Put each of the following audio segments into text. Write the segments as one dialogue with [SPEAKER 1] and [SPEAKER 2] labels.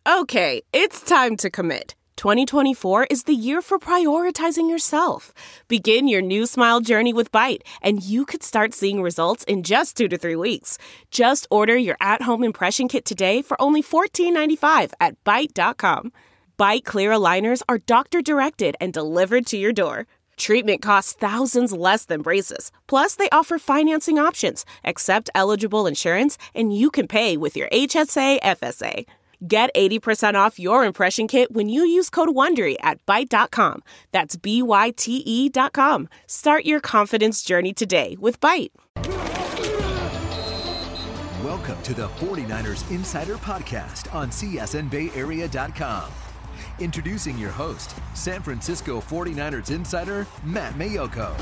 [SPEAKER 1] Okay, it's time to commit. 2024 is the year for prioritizing yourself. Begin your new smile journey with Byte, and you could start seeing results in just 2 to 3 weeks. Just order your at-home impression kit today for only $14.95 at Byte.com. Byte Clear aligners are doctor-directed and delivered to your door. Treatment costs thousands less than braces. Plus, they offer financing options, accept eligible insurance, and you can pay with your HSA FSA. Get 80% off your impression kit when you use code WONDERY at Byte.com. That's BYTE.com. Start your confidence journey today with Byte.
[SPEAKER 2] Welcome to the 49ers Insider Podcast on CSNBayArea.com. Introducing your host, San Francisco 49ers Insider, Matt Maiocco.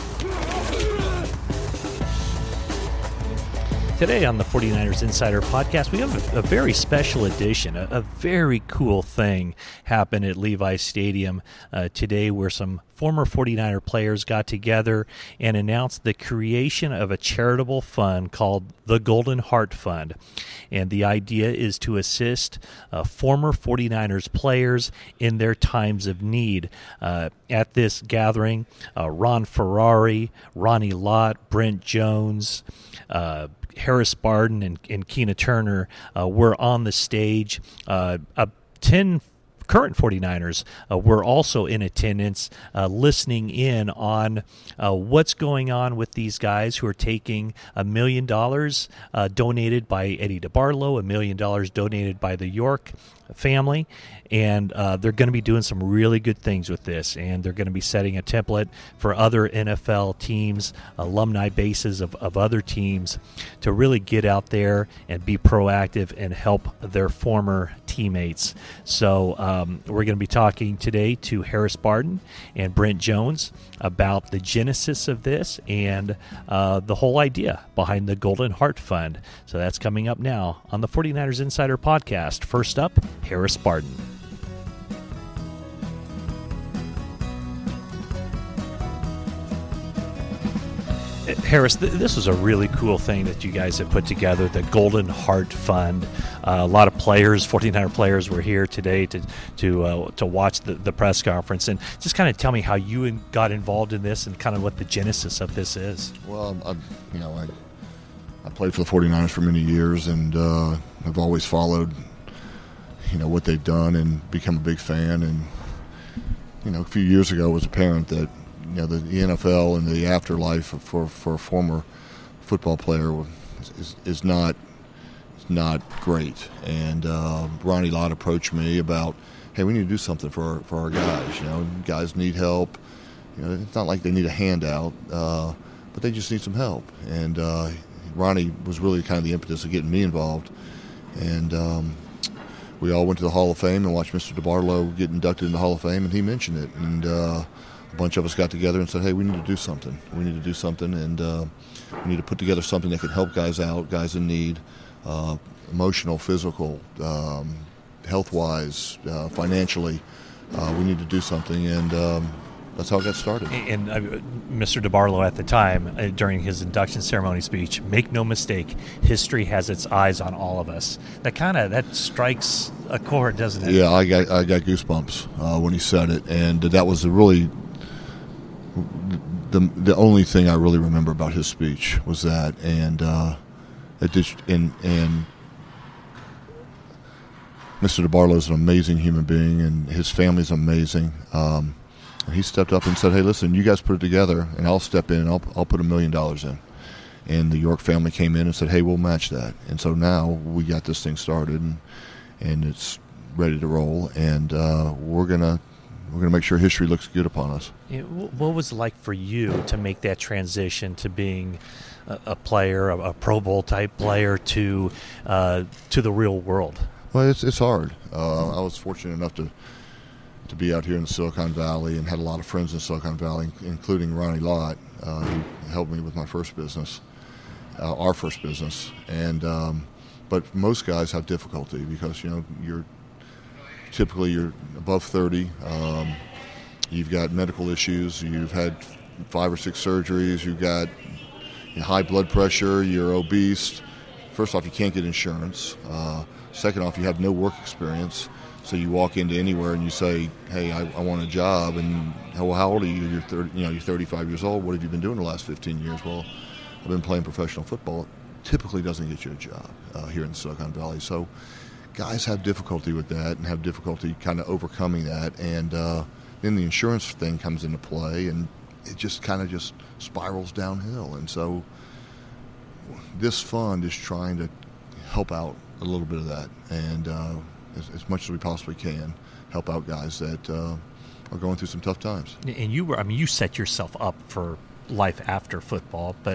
[SPEAKER 3] Today on the 49ers Insider Podcast, we have a very special edition, a very cool thing happened at Levi's Stadium today where some former 49er players got together and announced the creation of a charitable fund called the Golden Heart Fund. And the idea is to assist former 49ers players in their times of need. At this gathering, Ron Ferrari, Ronnie Lott, Brent Jones, Harris Barden and Keena Turner were on the stage. 10 current 49ers were also in attendance, listening in on what's going on with these guys who are taking $1 million donated by Eddie DeBartolo, $1 million donated by the York family, and they're going to be doing some really good things with this, and they're going to be setting a template for other NFL teams, alumni bases of other teams to really get out there and be proactive and help their former teammates. So we're going to be talking today to Harris Barden and Brent Jones about the genesis of this and the whole idea behind the Golden Heart Fund. So that's coming up now on the 49ers Insider Podcast. First up, Harris Barden. Harris, this was a really cool thing that you guys have put together, the Golden Heart Fund. A lot of players, 49er players, were here today to watch the press conference. And just kind of tell me how you got involved in this and kind of what the genesis of this is.
[SPEAKER 4] Well, I played for the 49ers for many years, and I've always followed, what they've done and become a big fan. And, a few years ago it was apparent that the NFL and the afterlife for a former football player is not great. And Ronnie Lott approached me about, hey, we need to do something for our guys. Guys need help. It's not like they need a handout, but they just need some help. And Ronnie was really kind of the impetus of getting me involved. And we all went to the Hall of Fame and watched Mr. DeBartolo get inducted in the Hall of Fame, and he mentioned it. And a bunch of us got together and said, hey, we need to do something. We need to do something, and we need to put together something that can help guys out, guys in need, emotional, physical, health-wise, financially. We need to do something, and that's how it got started.
[SPEAKER 3] And Mr. DeBartolo at the time, during his induction ceremony speech, make no mistake, history has its eyes on all of us. That strikes a chord, doesn't it?
[SPEAKER 4] Yeah, I got goosebumps when he said it, and that was really the only thing I really remember about his speech was that, and Mr. DeBartolo is an amazing human being, and his family's amazing. And he stepped up and said, hey, listen, you guys put it together, and I'll step in, and I'll put $1 million in. And the York family came in and said, hey, we'll match that. And so now we got this thing started, and it's ready to roll, and we're gonna make sure history looks good upon us.
[SPEAKER 3] What was it like for you to make that transition to being a player, a Pro Bowl type player, to the real world?
[SPEAKER 4] Well, it's hard. I was fortunate enough to be out here in the Silicon Valley and had a lot of friends in Silicon Valley, including Ronnie Lott, who helped me with my first business, our first business. And but most guys have difficulty because you're above 30. You've got medical issues. You've had 5 or 6 surgeries. You've got high blood pressure. You're obese. first off, you can't get insurance. Second off, you have no work experience. So you walk into anywhere and you say, "Hey, I want a job," and well, how old are you? You're 35 years old. What have you been doing the last 15 years? Well, I've been playing professional football. It typically doesn't get you a job here in Silicon Valley. So guys have difficulty with that and have difficulty kind of overcoming that. And then the insurance thing comes into play, and it just kind of just spirals downhill. And so this fund is trying to help out a little bit of that, and as much as we possibly can, help out guys that are going through some tough times.
[SPEAKER 3] And you set yourself up for life after football, but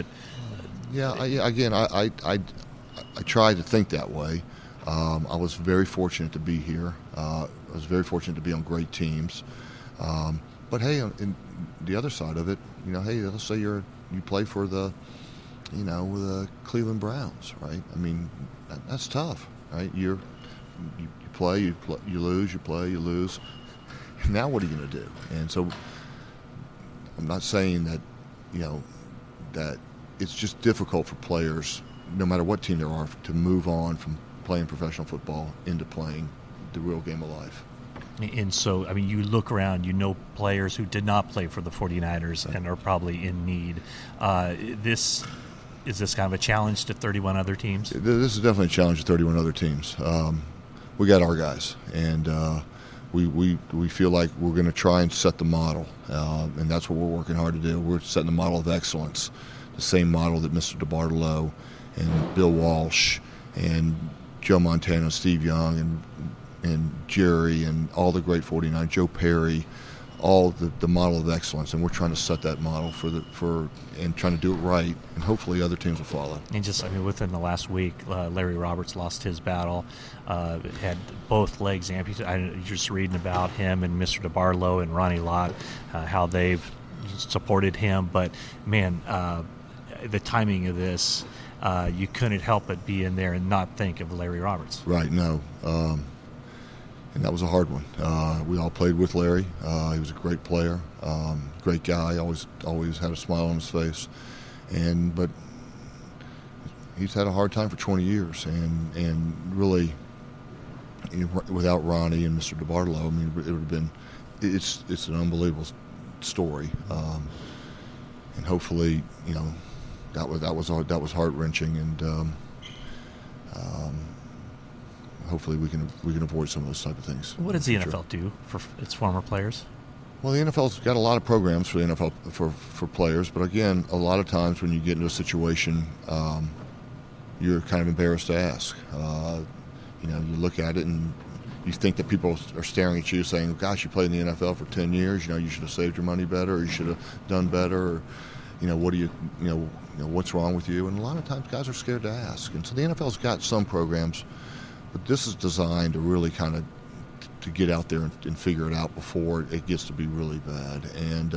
[SPEAKER 4] I try to think that way. I was very fortunate to be here. I was very fortunate to be on great teams. But hey, in the other side of it, hey, let's say you play for the Cleveland Browns, right? I mean, that's tough, right? You play, you lose, you play, you lose. Now what are you going to do? And so I'm not saying that, that it's just difficult for players, no matter what team there are, to move on from playing professional football into playing the real game of life.
[SPEAKER 3] And so, I mean, you look around, players who did not play for the 49ers and are probably in need. Is this kind of a challenge to 31 other teams?
[SPEAKER 4] This is definitely a challenge to 31 other teams. We got our guys, and we feel like we're going to try and set the model, and that's what we're working hard to do. We're setting the model of excellence, the same model that Mr. DeBartolo and Bill Walsh and Joe Montana, Steve Young, and Jerry, and all the great 49, Joe Perry, all the model of excellence, and we're trying to set that model and trying to do it right, and hopefully other teams will follow.
[SPEAKER 3] And within the last week, Larry Roberts lost his battle, had both legs amputated. I'm just reading about him and Mr. DeBartolo and Ronnie Lott, how they've supported him. But man, the timing of this, you couldn't help but be in there and not think of Larry Roberts.
[SPEAKER 4] Right. No. And that was a hard one. We all played with Larry. He was a great player, great guy. Always had a smile on his face, but he's had a hard time for 20 years. And really, without Ronnie and Mr. DeBartolo, I mean, it would have been. It's an unbelievable story, and hopefully, that was heart-wrenching, and hopefully we can avoid some of those type of things.
[SPEAKER 3] What does the NFL do for its former players?
[SPEAKER 4] Well, the NFL's got a lot of programs for the NFL for players, but again, a lot of times when you get into a situation, you're kind of embarrassed to ask. You look at it and you think that people are staring at you saying, "Gosh, you played in the NFL for 10 years. You should have saved your money better, or you should have done better, or what do you what's wrong with you?" And a lot of times, guys are scared to ask. And so the NFL's got some programs. But this is designed to really kind of to get out there and figure it out before it gets to be really bad. And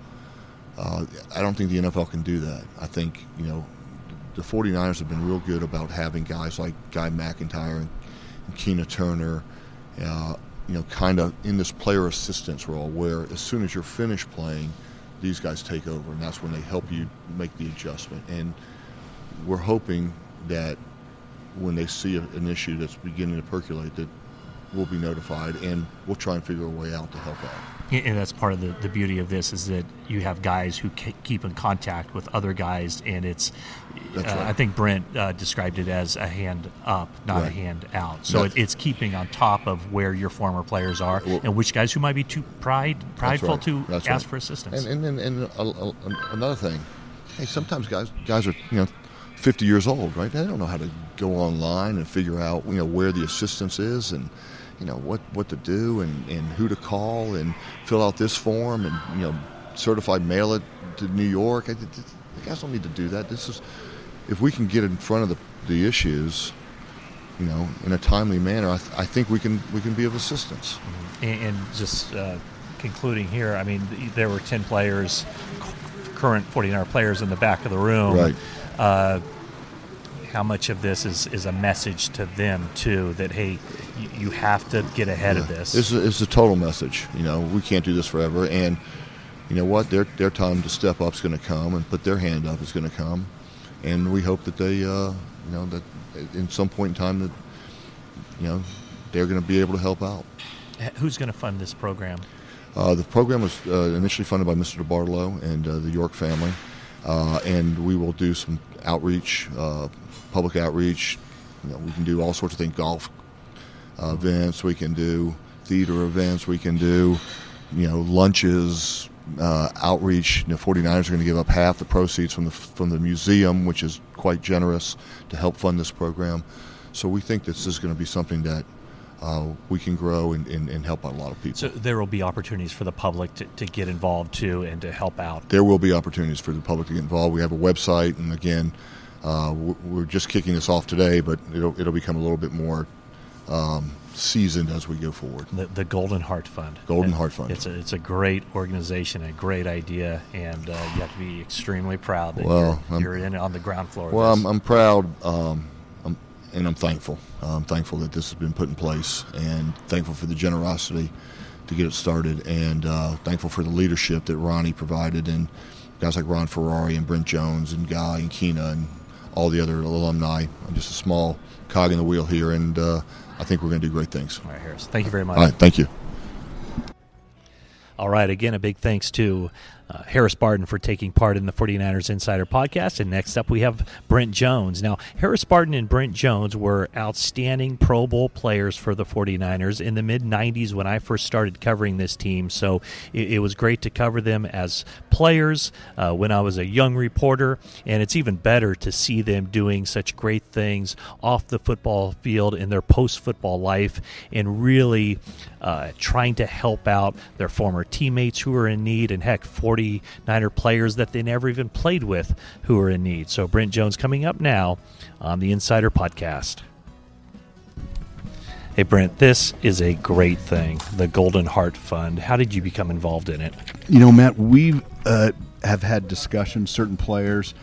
[SPEAKER 4] I don't think the NFL can do that. I think, the 49ers have been real good about having guys like Guy McIntyre and Keena Turner, kind of in this player assistance role where as soon as you're finished playing, these guys take over, and that's when they help you make the adjustment. And we're hoping that when they see an issue that's beginning to percolate, that we'll be notified, and we'll try and figure a way out to help out.
[SPEAKER 3] And that's part of the beauty of this, is that you have guys who keep in contact with other guys, and it's right. I think Brent described it as a hand up, not a hand out. So it's keeping on top of where your former players are, and which guys who might be too prideful to ask for assistance.
[SPEAKER 4] And another thing, hey, sometimes guys are 50 years old, right? They don't know how to go online and figure out where the assistance is, and what to do, and who to call, and fill out this form, and certified mail it to New York. The guys don't need to do that. This is, if we can get in front of the issues, in a timely manner, I think we can be of assistance.
[SPEAKER 3] And just concluding here, I mean, there were 10 players, current 49er players in the back of the room.
[SPEAKER 4] Right.
[SPEAKER 3] How much of this is a message to them too, that hey, you have to get ahead of this?
[SPEAKER 4] It's a total message. We can't do this forever, and you know what? Their time to step up is going to come, and put their hand up is going to come, and we hope that they in some point in time that, they're going to be able to help out.
[SPEAKER 3] Who's going to fund this program?
[SPEAKER 4] The program was initially funded by Mr. DeBartolo and the York family, and we will do some outreach, public outreach. We can do all sorts of things, golf events, we can do theater events, we can do, lunches, outreach. 49ers are going to give up half the proceeds from the museum, which is quite generous, to help fund this program. So we think this is going to be something that we can grow and help out a lot of people.
[SPEAKER 3] So there will be opportunities for the public to get involved too and to help out.
[SPEAKER 4] There will be opportunities for the public to get involved. We have a website, and again, we're just kicking this off today, but it'll become a little bit more seasoned as we go forward.
[SPEAKER 3] The Golden Heart Fund.
[SPEAKER 4] Golden Heart Fund.
[SPEAKER 3] It's a great organization, a great idea, and you have to be extremely proud that you're in on the ground floor.
[SPEAKER 4] Well, I'm proud, and I'm thankful. I'm thankful that this has been put in place, and thankful for the generosity to get it started, and thankful for the leadership that Ronnie provided, and guys like Ron Ferrari and Brent Jones and Guy and Keena and all the other alumni. I'm just a small cog in the wheel here, and I think we're going to do great things.
[SPEAKER 3] All right, Harris. Thank you very much.
[SPEAKER 4] All right, thank you.
[SPEAKER 3] All right, again, a big thanks to Harris Barton for taking part in the 49ers Insider Podcast. And next up, we have Brent Jones. Now, Harris Barton and Brent Jones were outstanding Pro Bowl players for the 49ers in the mid-'90s when I first started covering this team. So it was great to cover them as players when I was a young reporter. And it's even better to see them doing such great things off the football field in their post-football life and really trying to help out their former teammates who are in need, and heck, 49er players that they never even played with who are in need. So Brent Jones coming up now on the Insider Podcast. Hey, Brent, this is a great thing, the Golden Heart Fund. How did you become involved in it?
[SPEAKER 5] Matt, we have had discussions, certain players.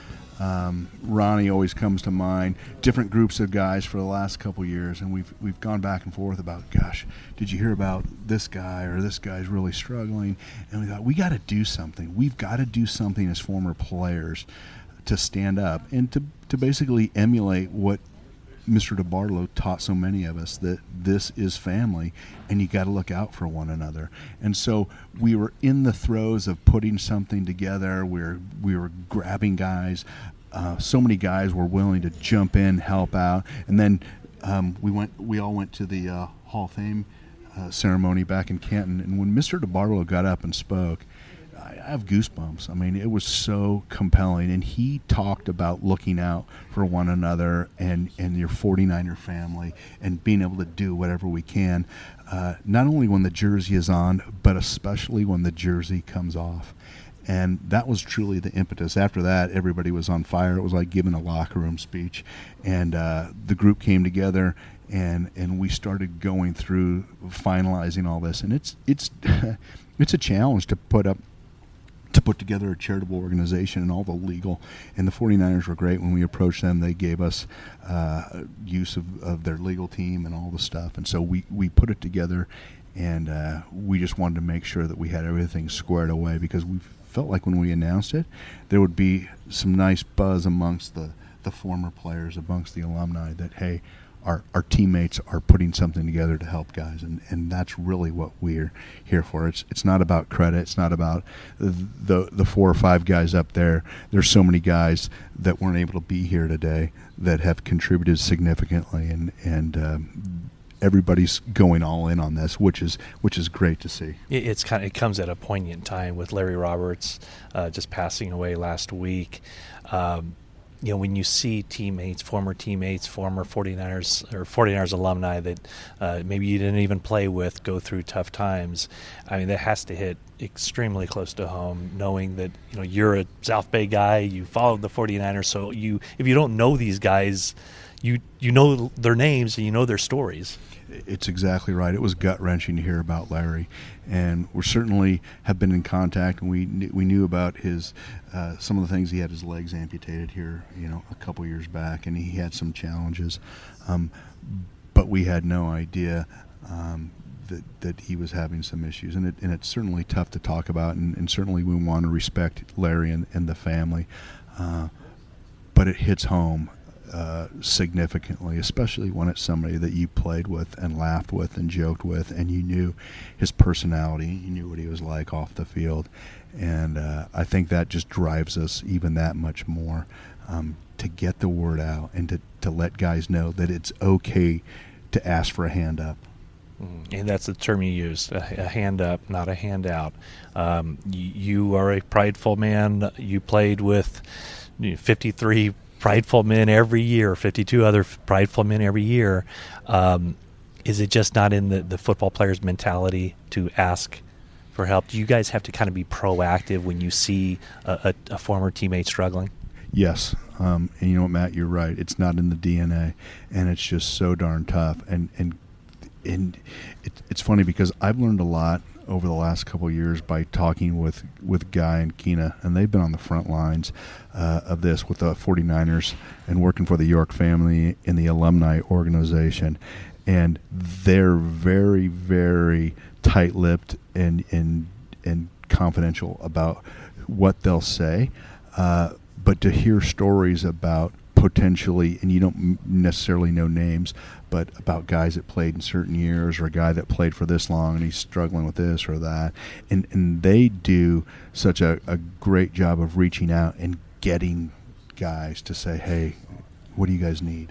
[SPEAKER 5] Ronnie always comes to mind, different groups of guys for the last couple years, and we've gone back and forth about, gosh, did you hear about this guy, or this guy's really struggling? And we thought, we got to do something. We've got to do something as former players to stand up and to basically emulate what Mr. DeBartolo taught so many of us, that this is family and you got to look out for one another. And so we were in the throes of putting something together. We were grabbing guys. So many guys were willing to jump in, help out. And then we all went to the Hall of Fame ceremony back in Canton. And when Mr. DeBartolo got up and spoke, I have goosebumps. I mean, it was so compelling. And he talked about looking out for one another and your 49er family and being able to do whatever we can, not only when the jersey is on, but especially when the jersey comes off. And that was truly the impetus. After that, everybody was on fire. It was like giving a locker room speech. And the group came together, and we started going through finalizing all this. And it's it's a challenge to put together a charitable organization and all the legal. And the 49ers were great. When we approached them, they gave us use of their legal team and all the stuff. And so we put it together, and we just wanted to make sure that we had everything squared away, because we felt like when we announced it, there would be some nice buzz amongst the former players, amongst the alumni, that, hey, our teammates are putting something together to help guys, and that's really what we're here for. It's not about credit. It's not about the 4 or 5 guys up there. There's so many guys that weren't able to be here today that have contributed significantly, and everybody's going all in on this, which is great to see.
[SPEAKER 3] It comes at a poignant time with Larry Roberts just passing away last week. When you see former 49ers or 49ers alumni that maybe you didn't even play with go through tough times, I mean, that has to hit extremely close to home, knowing that, you're a South Bay guy, you followed the 49ers, so if you don't know these guys, you know their names and you know their stories.
[SPEAKER 5] It's exactly right. It was gut-wrenching to hear about Larry, and we certainly have been in contact, and we knew about his some of the things. He had his legs amputated here, a couple years back, and he had some challenges, but we had no idea that he was having some issues, and it's certainly tough to talk about, and certainly we want to respect Larry and the family, but it hits home significantly, especially when it's somebody that you played with and laughed with and joked with, and you knew his personality, you knew what he was like off the field. And I think that just drives us even that much more to get the word out and to let guys know that it's okay to ask for a hand up.
[SPEAKER 3] And that's the term you used, a hand up, not a handout. You are a prideful man. You played with 53 prideful men every year, 52 other prideful men every year. Is it just not in the football player's mentality to ask for help? Do you guys have to kind of be proactive when you see a former teammate struggling?
[SPEAKER 5] Yes. And you know what, Matt, you're right. It's not in the DNA, and it's just so darn tough. And it's funny because I've learned a lot over the last couple of years by talking with Guy and Keena, and they've been on the front lines of this with the 49ers and working for the York family in the alumni organization. And they're very, very tight-lipped and confidential about what they'll say. But to hear stories about potentially, and you don't necessarily know names, but about guys that played in certain years or a guy that played for this long and he's struggling with this or that. And they do such a great job of reaching out and getting guys to say, hey, what do you guys need?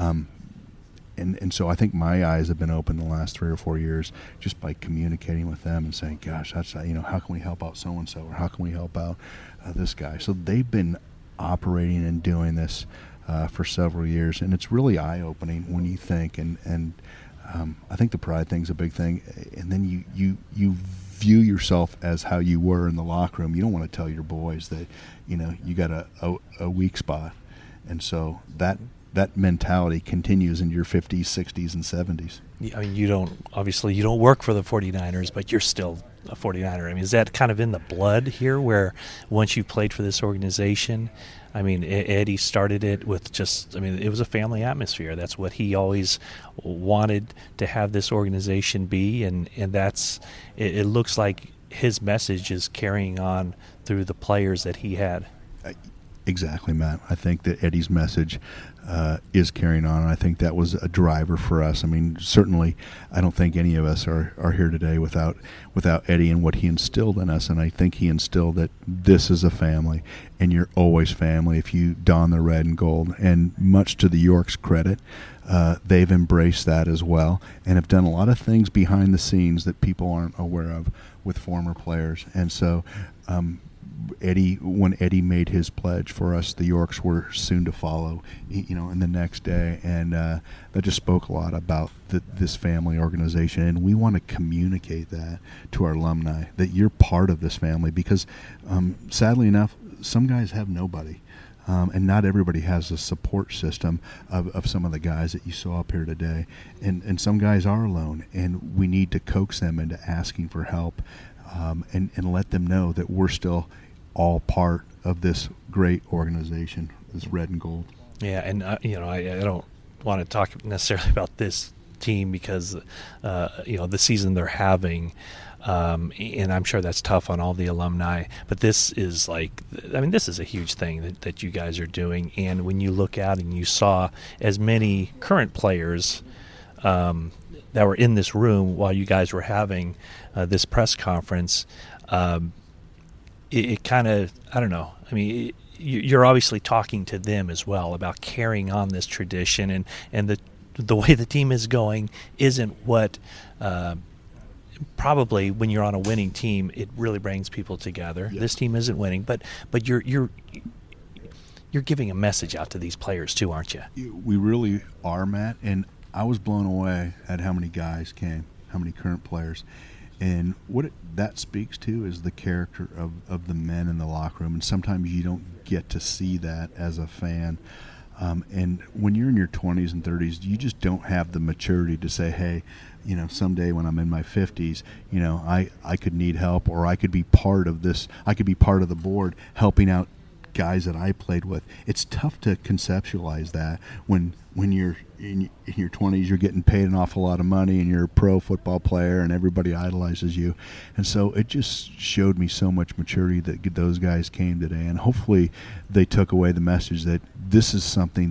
[SPEAKER 5] And so I think my eyes have been open the last 3 or 4 years just by communicating with them and saying, gosh, that's, how can we help out so-and-so, or how can we help out this guy? So they've been operating and doing this for several years, and it's really eye-opening when you think, and I think the pride thing's a big thing, and then you view yourself as how you were in the locker room. You don't want to tell your boys that, you got a weak spot, and so that mentality continues in your 50s, 60s, and 70s.
[SPEAKER 3] I mean, you don't work for the 49ers, but you're still a 49er. I mean, is that kind of in the blood here, where once you played for this organization, I mean, Eddie started it with it was a family atmosphere. That's what he always wanted to have this organization be, and that's, it looks like his message is carrying on through the players that he had.
[SPEAKER 5] Exactly, Matt. I think that Eddie's message is carrying on, and I think that was a driver for us. I mean, certainly I don't think any of us are here today without Eddie and what he instilled in us, and I think he instilled that this is a family, and you're always family if you don the red and gold. And much to the York's credit, they've embraced that as well and have done a lot of things behind the scenes that people aren't aware of with former players. And so when Eddie made his pledge for us, the Yorks were soon to follow, in the next day, and that just spoke a lot about this family organization, and we want to communicate that to our alumni, that you're part of this family, because sadly enough, some guys have nobody, and not everybody has a support system of some of the guys that you saw up here today, and some guys are alone, and we need to coax them into asking for help, and let them know that we're still all part of this great organization, this red and gold.
[SPEAKER 3] Yeah, and I don't want to talk necessarily about this team because the season they're having, and I'm sure that's tough on all the alumni. But this is this is a huge thing that you guys are doing. And when you look out and you saw as many current players that were in this room while you guys were having this press conference. It kind of, I don't know. I mean, you're obviously talking to them as well about carrying on this tradition, and the way the team is going isn't what probably when you're on a winning team, it really brings people together. Yes. This team isn't winning, but you're giving a message out to these players too, aren't you?
[SPEAKER 5] We really are, Matt, and I was blown away at how many guys came, how many current players. And what that speaks to is the character of the men in the locker room. And sometimes you don't get to see that as a fan. And when you're in your 20s and 30s, you just don't have the maturity to say, hey, someday when I'm in my 50s, I could need help, or I could be part of this. I could be part of the board helping out guys that I played with. It's tough to conceptualize that when you're in your 20s, you're getting paid an awful lot of money, and you're a pro football player, and everybody idolizes you. And so it just showed me so much maturity that those guys came today, and hopefully they took away the message that this is something that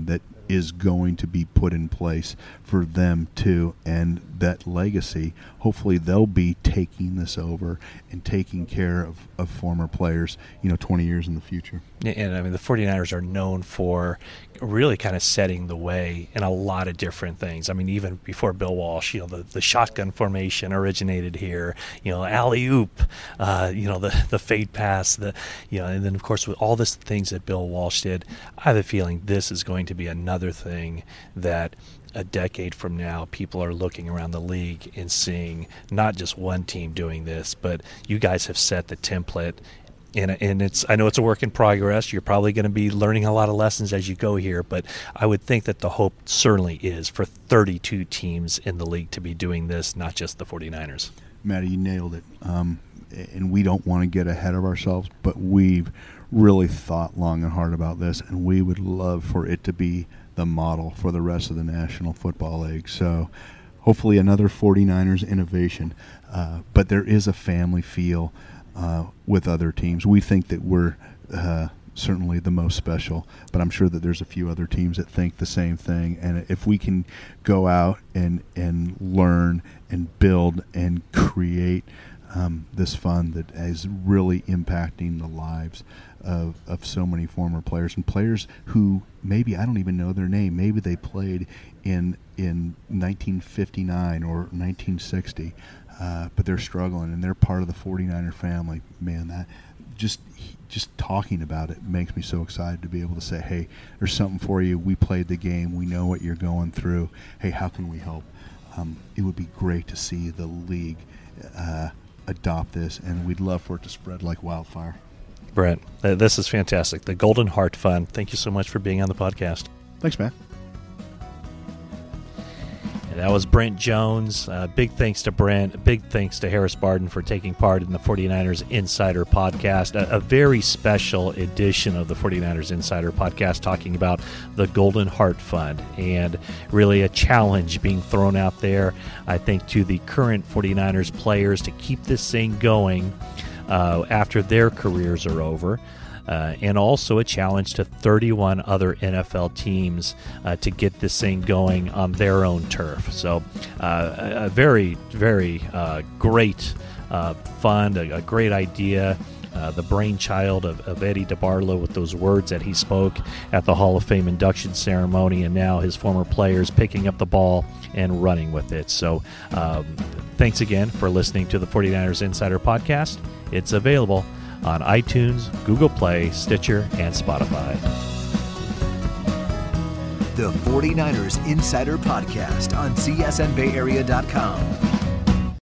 [SPEAKER 5] is going to be put in place for them too, and that legacy, hopefully they'll be taking this over and taking care of former players, 20 years in the future.
[SPEAKER 3] And I mean, the 49ers are known for really kind of setting the way in a lot of different things. I mean, even before Bill Walsh, the shotgun formation originated here, alley-oop, the fade pass, and then of course with all these things that Bill Walsh did, I have a feeling this is going to be another thing that a decade from now, people are looking around the league and seeing not just one team doing this, but you guys have set the template. And I know it's a work in progress. You're probably going to be learning a lot of lessons as you go here, but I would think that the hope certainly is for 32 teams in the league to be doing this, not just the 49ers.
[SPEAKER 5] Matty, you nailed it. And we don't want to get ahead of ourselves, but we've really thought long and hard about this, and we would love for it to be the model for the rest of the National Football League. So hopefully another 49ers innovation, but there is a family feel with other teams. We think that we're certainly the most special, but I'm sure that there's a few other teams that think the same thing. And if we can go out and learn and build and create this fund that is really impacting the lives of so many former players and players who maybe I don't even know their name. Maybe they played in 1959 or 1960. But they're struggling, and they're part of the 49er family. Man, that just talking about it makes me so excited to be able to say, hey, there's something for you. We played the game. We know what you're going through. Hey, how can we help? It would be great to see the league adopt this, and we'd love for it to spread like wildfire.
[SPEAKER 3] Brent, this is fantastic. The Golden Heart Fund, thank you so much for being on the podcast.
[SPEAKER 5] Thanks, Matt.
[SPEAKER 3] And that was Brent Jones. Big thanks to Brent. Big thanks to Harris Barden for taking part in the 49ers Insider Podcast, a very special edition of the 49ers Insider Podcast talking about the Golden Heart Fund, and really a challenge being thrown out there, I think, to the current 49ers players to keep this thing going after their careers are over. And also a challenge to 31 other NFL teams to get this thing going on their own turf. So a very, very great fund, a great idea. The brainchild of Eddie DeBartolo with those words that he spoke at the Hall of Fame induction ceremony, and now his former players picking up the ball and running with it. So thanks again for listening to the 49ers Insider Podcast. It's available on iTunes, Google Play, Stitcher, and Spotify.
[SPEAKER 2] The 49ers Insider Podcast on CSNBayArea.com.